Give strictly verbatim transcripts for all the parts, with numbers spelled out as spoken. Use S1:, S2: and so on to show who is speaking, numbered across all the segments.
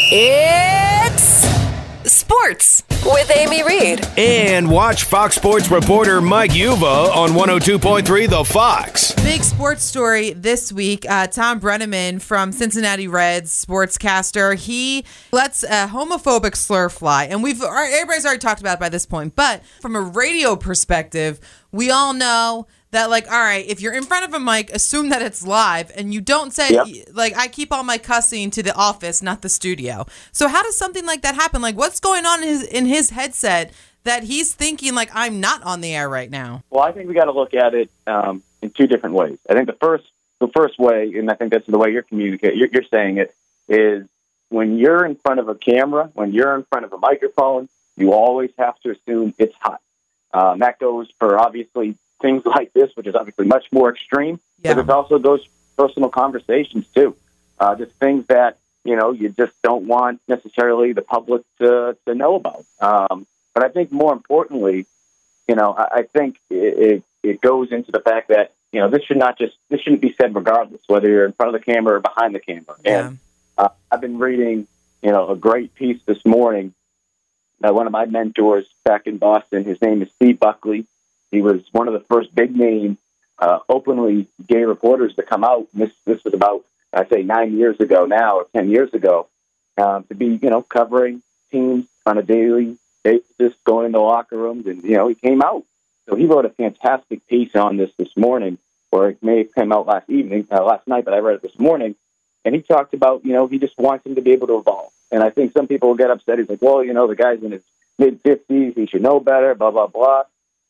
S1: It's sports with Amy Reed.
S2: And watch Fox Sports reporter Mike Uva on one oh two point three The Fox.
S3: Big sports story this week. Uh, Tom Brenneman from Cincinnati Reds, sportscaster, he lets a homophobic slur fly. And we've everybody's already talked about it by this point. But from a radio perspective, we all know that, like, all right, if you're in front of a mic, assume that it's live, and you don't say, yep. like, I keep all my cussing to the office, not the studio. So how does something like that happen? Like, what's going on in his, in his headset that he's thinking, like, I'm not on the air right now?
S4: Well, I think we got to look at it um, in two different ways. I think the first the first way, and I think that's the way you're communicating, you're, you're saying it, is when you're in front of a camera, when you're in front of a microphone, you always have to assume it's hot. Um, that goes for, obviously, things like this, which is obviously much more extreme, yeah. but it also goes for personal conversations, too. Uh, just things that, you know, you just don't want necessarily the public to, to know about. Um, but I think more importantly, you know, I, I think it, it, it goes into the fact that, you know, this should not just, this shouldn't be said regardless, whether you're in front of the camera or behind the camera.
S3: Yeah.
S4: And uh, I've been reading, you know, a great piece this morning by one of my mentors back in Boston. His name is Steve Buckley. He was one of the first big-name, uh, openly gay reporters to come out. This this was about, I say, nine years ago now, or ten years ago, uh, to be, you know, covering teams on a daily basis, going into locker rooms, and, you know, he came out. So he wrote a fantastic piece on this this morning, or it may have come out last evening, uh, last night, but I read it this morning, and he talked about, you know, he just wants him to be able to evolve. And I think some people will get upset. He's like, well, you know, the guy's in his mid-fifties, he should know better, blah, blah, blah.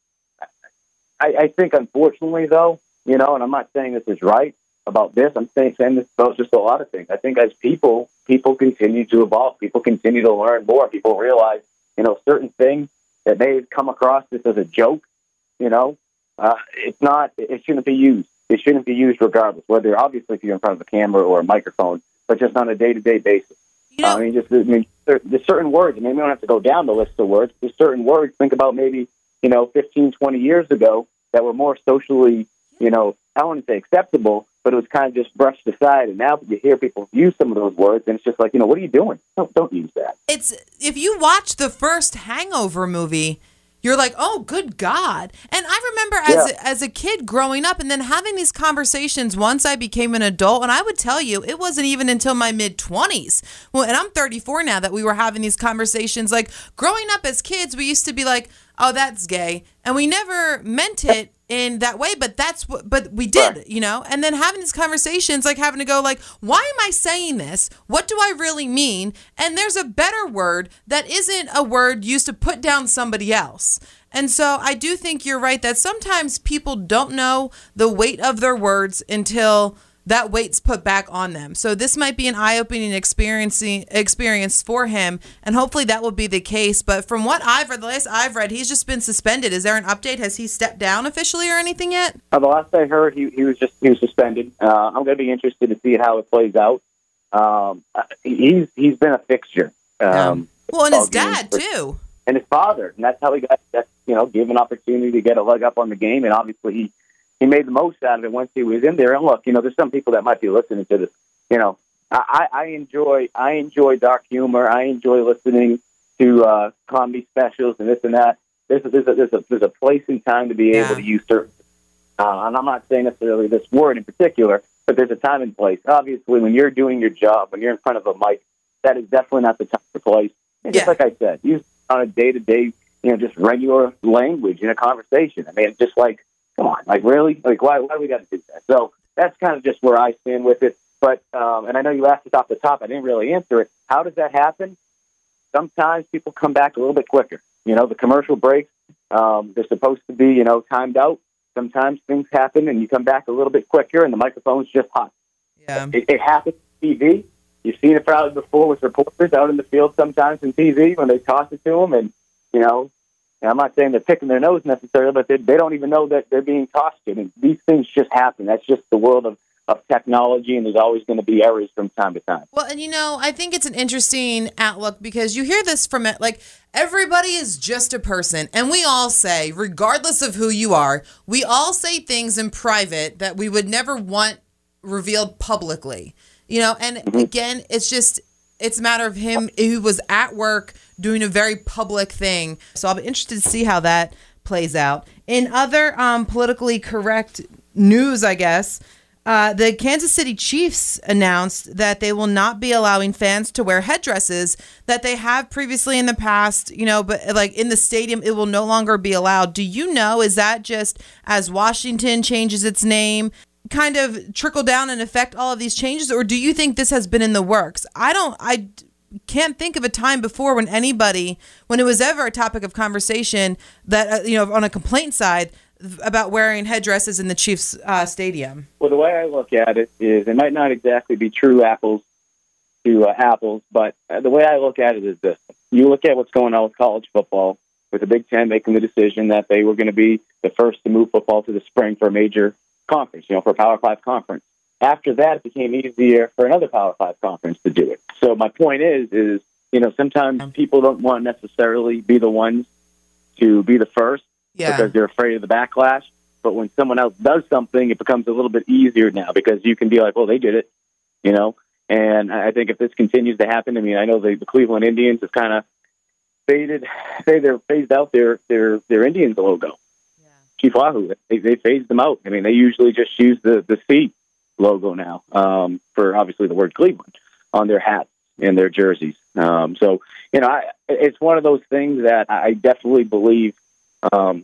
S4: I, I think, unfortunately, though, you know, and I'm not saying this is right about this. I'm saying, saying this about just a lot of things. I think as people, people continue to evolve. People continue to learn more. People realize, you know, certain things that may come across just as a joke, you know, uh, it's not, it shouldn't be used. It shouldn't be used regardless, whether, obviously, if you're in front of a camera or a microphone, but just on a day-to-day basis. You know, uh, I mean, just, I mean, there, there's certain words. I mean, we don't have to go down the list of words. There's certain words. Think about maybe, you know, fifteen, twenty years ago that were more socially, you know, I wouldn't say acceptable, but it was kind of just brushed aside. And now you hear people use some of those words, and it's just like, you know, what are you doing? Don't, don't use that.
S3: It's, if you watch the first Hangover movie, you're like, oh, good God. And I remember as, yeah. as a kid growing up and then having these conversations once I became an adult. And I would tell you, it wasn't even until my mid-twenties. Well, and I'm thirty-four now that we were having these conversations. Like, growing up as kids, we used to be like, oh, that's gay. And we never meant it in that way, but that's what, but we did, right. you know? And then having these conversations, like having to go like, why am I saying this? What do I really mean? And there's a better word that isn't a word used to put down somebody else. And so I do think you're right that sometimes people don't know the weight of their words until that weight's put back on them. So this might be an eye-opening experiencing experience for him, and hopefully that will be the case. But from what I've read, the last I've read, he's just been suspended. Is there an update? Has he stepped down officially or anything yet?
S4: Uh, the last I heard, he, he was just he was suspended. Uh, I'm going to be interested to see how it plays out. Um, he's he's been a fixture. Um,
S3: yeah. Well, and his dad for, too,
S4: and his father, and that's how he got that. You know, give an opportunity to get a leg up on the game, and obviously he. He made the most out of it once he was in there. And look, you know, there's some people that might be listening to this. You know, I, I enjoy I enjoy dark humor. I enjoy listening to uh, comedy specials and this and that. There's a, there's a, there's a, there's a place and time to be
S3: yeah.
S4: able to use certain. Uh, and I'm not saying necessarily this word in particular, but there's a time and place. Obviously, when you're doing your job, when you're in front of a mic, that is definitely not the time or place. And just
S3: yeah.
S4: like I said, use on a day to day, you know, just regular language in a conversation. I mean, just like. Come on, like really? Like why? Why do we got to do that? So that's kind of just where I stand with it. But um, and I know you asked it off the top. I didn't really answer it. How does that happen? Sometimes people come back a little bit quicker. You know, the commercial breaks. Um, they're supposed to be, you know, timed out. Sometimes things happen, and you come back a little bit quicker, and the microphone's just hot.
S3: Yeah,
S4: it, it happens on T V. You've seen it probably before with reporters out in the field sometimes in T V when they toss it to them, and you know. And I'm not saying they're picking their nose necessarily, but they, they don't even know that they're being tossed to. And these things just happen. That's just the world of, of technology, and there's always going to be errors from time to time.
S3: Well, and you know, I think it's an interesting outlook because you hear this from it, like everybody is just a person. And we all say, regardless of who you are, we all say things in private that we would never want revealed publicly. You know, and mm-hmm. again, it's just it's a matter of him who was at work doing a very public thing. So I'll be interested to see how that plays out. In other um, politically correct news, I guess, uh, the Kansas City Chiefs announced that they will not be allowing fans to wear headdresses that they have previously in the past, you know, but like in the stadium, it will no longer be allowed. Do you know, is that just as Washington changes its name, kind of trickle down and affect all of these changes? Or do you think this has been in the works? I don't, I can't think of a time before when anybody, when it was ever a topic of conversation that, uh, you know, on a complaint side about wearing headdresses in the Chiefs uh, stadium.
S4: Well, the way I look at it is it might not exactly be true apples to uh, apples, but uh, the way I look at it is this. You look at what's going on with college football, with the Big Ten making the decision that they were going to be the first to move football to the spring for a major conference, you know, for a Power Five conference. After that, it became easier for another Power Five conference to do it. So my point is, is, you know, sometimes people don't want to necessarily be the ones to be the first
S3: yeah.
S4: because they're afraid of the backlash. But when someone else does something, it becomes a little bit easier now because you can be like, well, they did it, you know. And I think if this continues to happen, I mean, I know the, the Cleveland Indians have kind of faded, say they're phased out their their their Indians logo. Yeah. Chief Wahoo, they they phased them out. I mean, they usually just use the the C logo now um, for obviously the word Cleveland on their hats and their jerseys. Um, so you know, I, it's one of those things that I definitely believe. Um,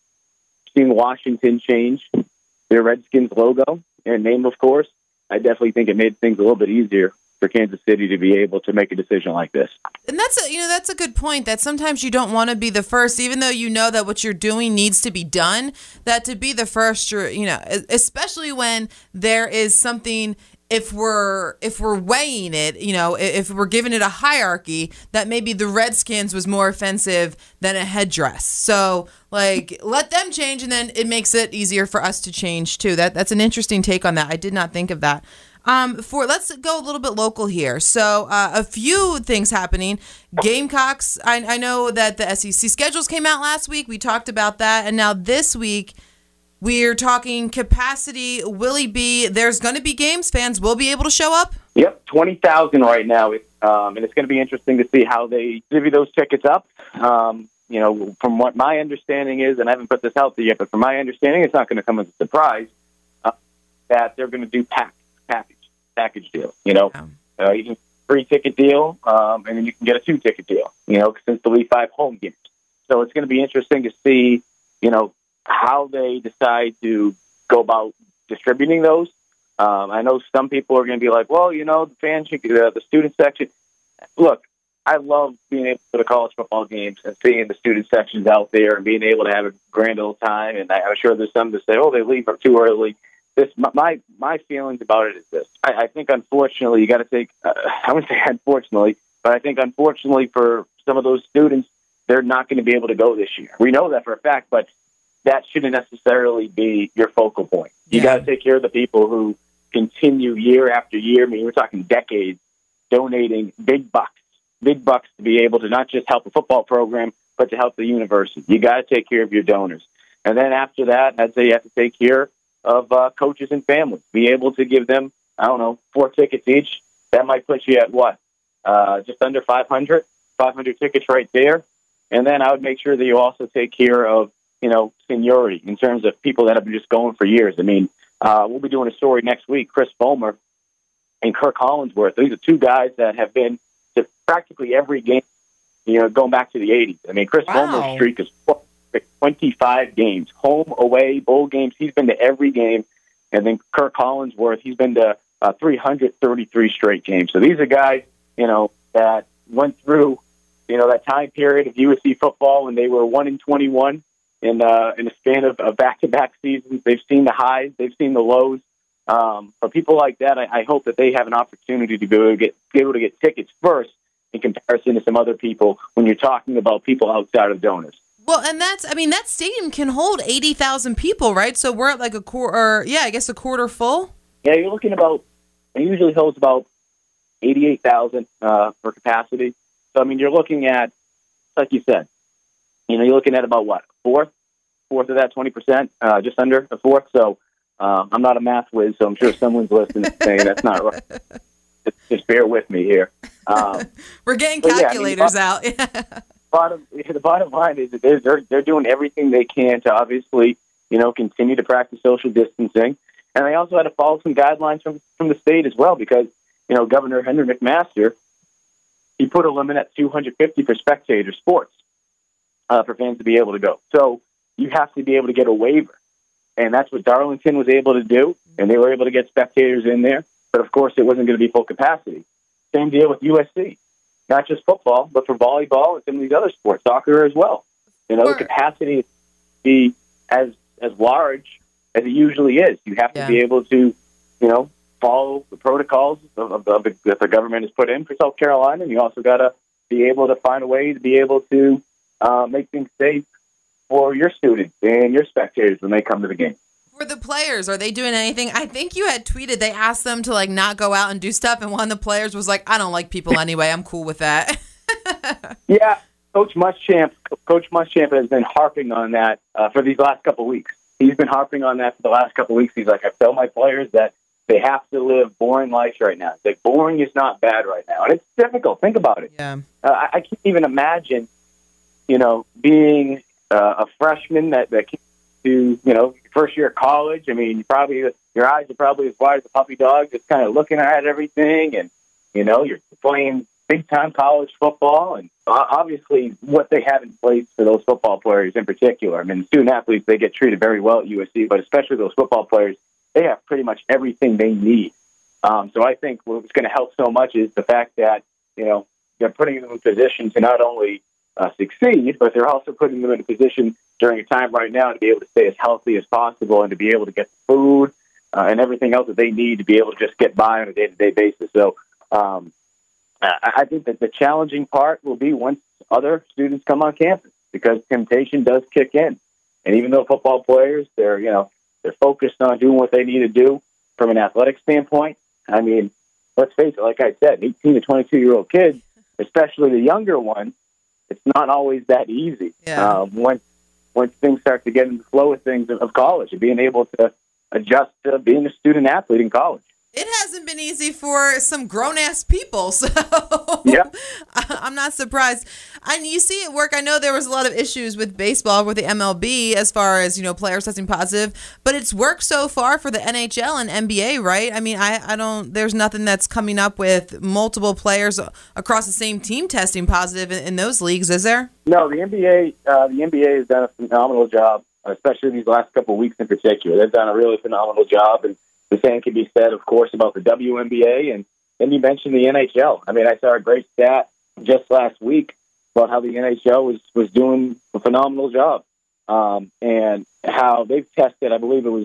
S4: seeing Washington change their Redskins logo and name, of course, I definitely think it made things a little bit easier for Kansas City to be able to make a decision like this.
S3: And that's a, you know, that's a good point, that sometimes you don't want to be the first, even though you know that what you're doing needs to be done, that to be the first, you're, you know, especially when there is something, if we're if we're weighing it, you know, if we're giving it a hierarchy, that maybe the Redskins was more offensive than a headdress. So, like, let them change, and then it makes it easier for us to change too. That that's an interesting take on that. I did not think of that. Um, for let's go a little bit local here. So, uh, a few things happening. Gamecocks. I, I know that the S E C schedules came out last week. We talked about that, and now this week, we're talking capacity. Will he be, there's going to be games. Fans will be able to show up?
S4: Yep, twenty thousand right now. Um, and it's going to be interesting to see how they divvy those tickets up. Um, you know, from what my understanding is, and I haven't put this out there yet, but from my understanding, it's not going to come as a surprise uh, that they're going to do pack, package, package deal. You know, yeah. uh, you can free ticket deal, um, and then you can get a two-ticket deal, you know, since the Week five home games. So it's going to be interesting to see, you know, how they decide to go about distributing those. Um, I know some people are going to be like, well, you know, the fans, uh, the student section. Look, I love being able to go to college football games and seeing the student sections out there and being able to have a grand old time. And I, I'm sure there's some that say, oh, they leave too early. This, my my feelings about it is this. I, I think, unfortunately, you got to take, uh, I wouldn't say unfortunately, but I think, unfortunately, for some of those students, they're not going to be able to go this year. We know that for a fact, but that shouldn't necessarily be your focal point. You yeah. got to take care of the people who continue year after year. I mean, we're talking decades, donating big bucks, big bucks to be able to not just help a football program, but to help the university. You got to take care of your donors. And then after that, I'd say you have to take care of uh, coaches and families. Be able to give them, I don't know, four tickets each. That might put you at what? Uh, just under five hundred, five hundred tickets right there. And then I would make sure that you also take care of, you know, seniority in terms of people that have been just going for years. I mean, uh, we'll be doing a story next week. Chris Fulmer and Kirk Collinsworth. These are two guys that have been to practically every game, you know, going back to the eighties. I mean, Chris wow. Fulmer's streak is twenty-five games, home, away, bowl games. He's been to every game. And then Kirk Collinsworth, he's been to uh, three hundred thirty-three straight games. So these are guys, you know, that went through, you know, that time period of U S C football when they were one in twenty-one. In, uh, in a span of, of back-to-back seasons. They've seen the highs, they've seen the lows. Um, for people like that, I, I hope that they have an opportunity to be able to get, be able to get tickets first in comparison to some other people when you're talking about people outside of donors.
S3: Well, and that's, I mean, that stadium can hold eighty thousand people, right? So we're at like a quarter, yeah, I guess a quarter full?
S4: Yeah, you're looking about, it usually holds about eighty-eight thousand uh, for capacity. So, I mean, you're looking at, like you said, you know, you're looking at about what, fourth, fourth of that, twenty percent, uh, just under a fourth. So uh, I'm not a math whiz, so I'm sure someone's listening saying that's not right. just, just bear with me here. Um,
S3: We're getting
S4: but yeah, I mean,
S3: calculators
S4: the
S3: out.
S4: bottom, the bottom line is that they're, they're they're doing everything they can to obviously, you know, continue to practice social distancing, and they also had to follow some guidelines from from the state as well, because you know Governor Henry McMaster, he put a limit at two hundred fifty for spectator sports uh, for fans to be able to go. So you have to be able to get a waiver, and that's what Darlington was able to do, and they were able to get spectators in there. But of course, it wasn't going to be full capacity. Same deal with U S C, not just football, but for volleyball and some of these other sports, soccer as well. You know,
S3: Sure.
S4: the capacity is be as as large as it usually is. You have to
S3: Yeah.
S4: be able to, you know, follow the protocols of, of, of the, that the government has put in for South Carolina, and you also got to be able to find a way to be able to uh, make things safe for your students and your spectators when they come to the game.
S3: For the players, are they doing anything? I think you had tweeted they asked them to like not go out and do stuff, and one of the players was like, "I don't like people anyway. I'm cool with that."
S4: Yeah, Coach Muschamp, Coach Muschamp has been harping on that uh, for these last couple of weeks. He's been harping on that for the last couple of weeks. He's like, I tell my players that they have to live boring lives right now. It's like, boring is not bad right now, and it's difficult. Think about it.
S3: Yeah.
S4: Uh, I, I can't even imagine, you know, being uh, a freshman that that came to, you know, first year of college. I mean, you probably your eyes are probably as wide as a puppy dog, just kind of looking at everything, and you know, you're playing big time college football, and obviously what they have in place for those football players in particular. I mean, student athletes, they get treated very well at U S C, but especially those football players, they have pretty much everything they need. Um, so I think what's going to help so much is the fact that, you know, they're putting them in position to not only uh, succeed, but they're also putting them in a position during a time right now to be able to stay as healthy as possible and to be able to get the food uh, and everything else that they need to be able to just get by on a day-to-day basis. So um, I, I think that the challenging part will be once other students come on campus, because temptation does kick in. And even though football players, they're, you know, they're focused on doing what they need to do from an athletic standpoint. I mean, let's face it, like I said, eighteen to twenty-two-year-old kids, especially the younger ones, it's not always that easy.
S3: Yeah.
S4: Um, once, once things start to get in the flow of things of college and being able to adjust to being a student athlete in college.
S3: It hasn't been easy for some grown-ass people, so
S4: Yeah.
S3: I'm not surprised. And you see it work. I know there was a lot of issues with baseball, with the M L B, as far as, you know, players testing positive, but it's worked so far for the N H L and N B A, right? I mean, I, I don't, there's nothing that's coming up with multiple players across the same team testing positive in, in those leagues, is there?
S4: No, the N B A, uh, the N B A has done a phenomenal job, especially these last couple of weeks in particular. They've done a really phenomenal job, and the same can be said, of course, about the W N B A, and then you mentioned the N H L. I mean, I saw a great stat just last week about how the N H L was, was doing a phenomenal job, um, and how they've tested. I believe it was,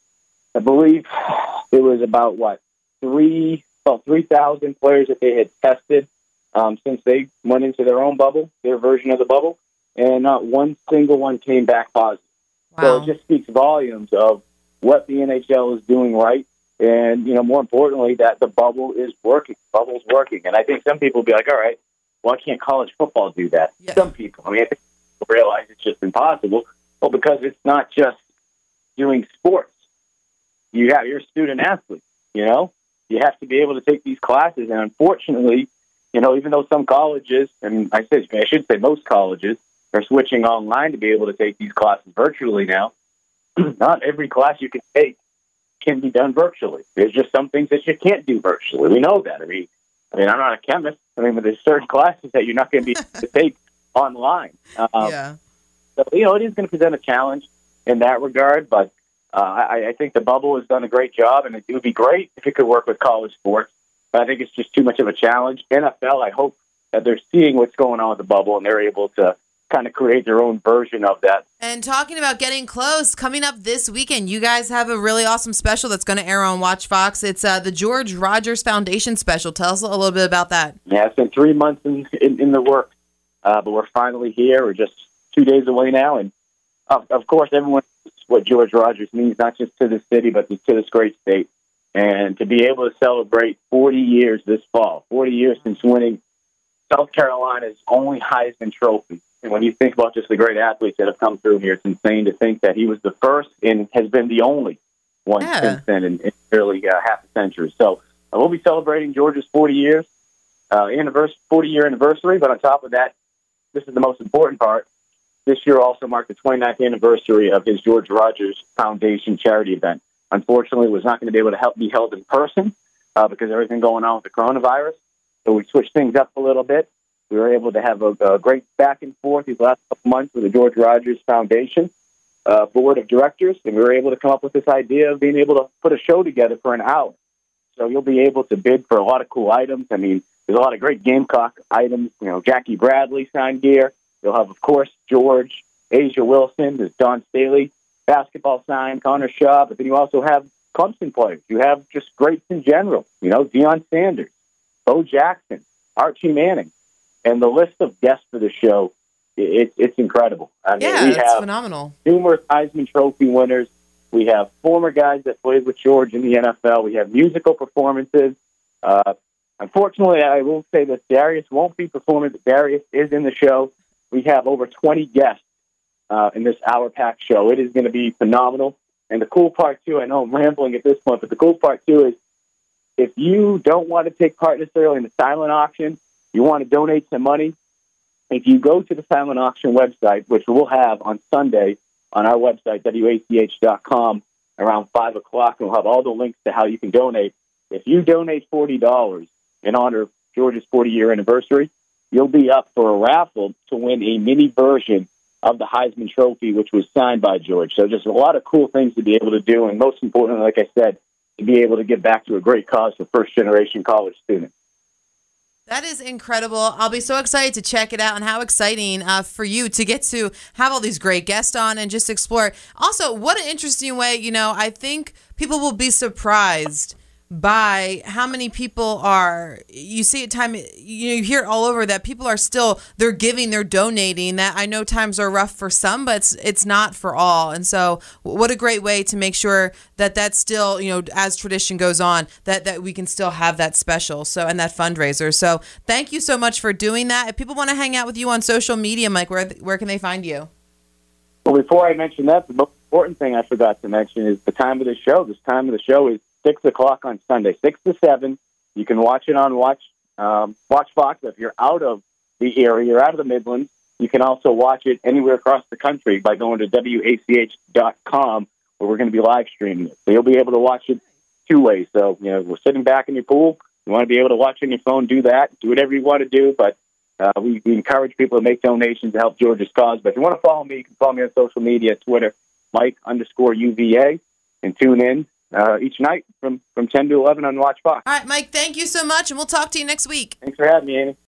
S4: I believe it was about what three, about three thousand players that they had tested um, since they went into their own bubble, their version of the bubble, and not one single one came back positive.
S3: Wow.
S4: So it just speaks volumes of what the N H L is doing right, and, you know, more importantly, that the bubble is working. The bubble's working. And I think some people will be like, all right, why can't college football do that?
S3: Yeah.
S4: Some people. I mean, I think people realize it's just impossible. Well, because it's not just doing sports. You have your student athlete, you know? You have to be able to take these classes. And unfortunately, you know, even though some colleges, and I, said, I should say most colleges, are switching online to be able to take these classes virtually now, not every class you can take can be done virtually. There's just some things that you can't do virtually. We know that. I mean, I mean, I'm not a chemist. I mean, but there's certain classes that you're not going to be able to take online. Um,
S3: Yeah.
S4: So, you know, it is going to present a challenge in that regard, but uh, I, I think the bubble has done a great job, and it would be great if it could work with college sports, but I think it's just too much of a challenge. N F L, I hope that they're seeing what's going on with the bubble, and they're able to kind of create their own version of that.
S3: And talking about getting close, coming up this weekend, you guys have a really awesome special that's going to air on Watch Fox. It's uh, the George Rogers Foundation special. Tell us a little bit about that.
S4: Yeah, it's been three months in, in, in the works, uh, but we're finally here. We're just two days away now, and of, of course, everyone knows what George Rogers means, not just to the city, but to this great state. And to be able to celebrate forty years this fall, forty years since winning South Carolina's only Heisman Trophy. And when you think about just the great athletes that have come through here, it's insane to think that he was the first and has been the only one
S3: Yeah.
S4: since then in, in nearly uh, half a century. So Uh, we'll be celebrating George's forty years, uh, anniversary, forty year anniversary. But on top of that, this is the most important part. This year also marked the twenty-ninth anniversary of his George Rogers Foundation charity event. Unfortunately, it was not going to be able to help be held in person uh, because of everything going on with the coronavirus. So we switched things up a little bit. We were able to have a, a great back and forth these last couple months with the George Rogers Foundation uh, board of directors, and we were able to come up with this idea of being able to put a show together for an hour. So you'll be able to bid for a lot of cool items. I mean, there's a lot of great Gamecock items. You know, Jackie Bradley signed gear. You'll have, of course, George, Asia Wilson, there's Don Staley, basketball sign, Connor Shaw, but then you also have Clemson players. You have just greats in general. You know, Deion Sanders, Bo Jackson, Archie Manning. And the list of guests for the show, it, it's incredible. I mean,
S3: yeah,
S4: we
S3: it's
S4: have
S3: phenomenal.
S4: Numerous Heisman Trophy winners. We have former guys that played with George in the N F L. We have musical performances. Uh, unfortunately, I will say that Darius won't be performing, but Darius is in the show. We have over twenty guests uh, in this hour-packed show. It is going to be phenomenal. And the cool part, too, I know I'm rambling at this point, but the cool part, too, is if you don't want to take part necessarily in the silent auction, you want to donate some money, if you go to the silent auction website, which we'll have on Sunday on our website, W A C H dot com, around five o'clock, and we'll have all the links to how you can donate. If you donate forty dollars in honor of George's forty-year anniversary, you'll be up for a raffle to win a mini version of the Heisman Trophy, which was signed by George. So just a lot of cool things to be able to do, and most importantly, like I said, to be able to give back to a great cause for first-generation college students.
S3: That is incredible. I'll be so excited to check it out, and how exciting uh, for you to get to have all these great guests on and just explore. Also, what an interesting way, you know, I think people will be surprised by how many people are, you see it time, you hear it all over that people are still, they're giving, they're donating. That I know times are rough for some, but it's, it's not for all. And so what a great way to make sure that that's still, you know, as tradition goes on, that, that we can still have that special. So, and that fundraiser. So thank you so much for doing that. If people want to hang out with you on social media, Mike, where, where can they find you?
S4: Well, before I mention that, the most important thing I forgot to mention is the time of the show. This time of the show is six o'clock on Sunday, six to seven. You can watch it on Watch um, Watch Fox. If you're out of the area, you're out of the Midlands, you can also watch it anywhere across the country by going to W A C H dot com, where we're going to be live streaming it. So you'll be able to watch it two ways. So, you know, we're sitting back in your pool. You want to be able to watch on your phone, do that. Do whatever you want to do. But uh, we, we encourage people to make donations to help George's cause. But if you want to follow me, you can follow me on social media, Twitter, Mike underscore U V A, and tune in Uh, each night from, from ten to eleven on Watch Fox.
S3: All right, Mike, thank you so much, and we'll talk to you next week.
S4: Thanks for having me, Amy.